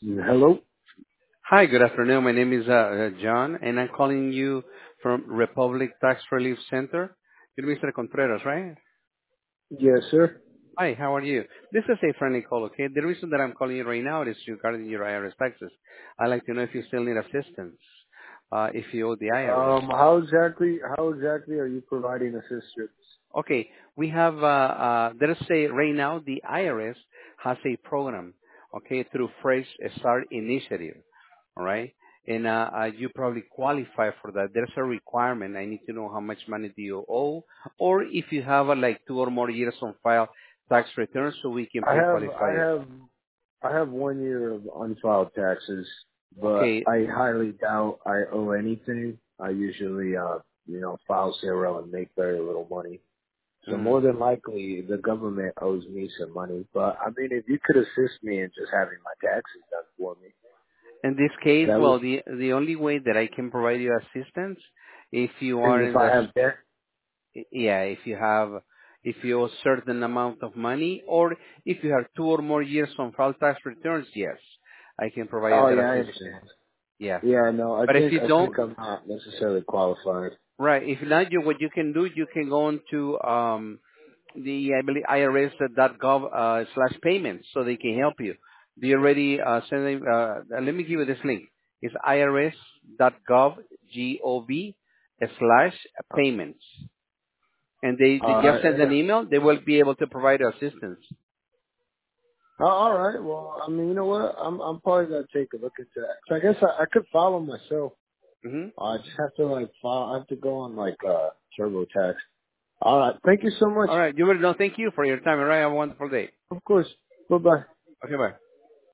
Hello? Hi, good afternoon. My name is John, and I'm calling you from Republic Tax Relief Center. You're Mr. Contreras, right? Yes, sir. Hi, how are you? This is a friendly call, okay? The reason that I'm calling you right now is regarding your IRS taxes. I'd like to know if you still need assistance, if you owe the IRS. How exactly are you providing assistance? Okay, we have, there's a, right now, the IRS has a program, okay, through Fresh Start Initiative, all right? And you probably qualify for that. There's a requirement. I need to know how much money do you owe, or if you have like 2 or more years on file tax returns, so we can I have pre-qualify I you. have I have 1 year of unfiled taxes, but Okay. I highly doubt I owe anything. I usually file zero and make very little money. So more Mm. than likely the government owes me some money. But I mean if you could assist me in just having my taxes done for me, In this case, that would well, the only way that I can provide you assistance, if you is are if in I the have debt. Yeah, if you owe certain amount of money, or if you have 2 or more years on file tax returns, yes, I can provide you Oh that yeah, I assistance. understand. Yeah. Yeah, no, I But if think you I think don't, I'm not necessarily qualified. right, if not, what you can do, you can go on to I believe, IRS.gov slash payments so they can help you. Do you already send them, let me give you this link. It's IRS.gov, G-O-V, slash payments. And they just send And an email, they will be able to provide assistance. all right. Well, I mean, you know what? I'm probably gonna take a look into that. So I guess I could follow myself. Hmm. I just have to like file. I have to go on like TurboTax. All right. Thank you so much. All right. You will know. Thank you for your time. All right. Have a wonderful day. Of course. Bye bye. Okay. Bye.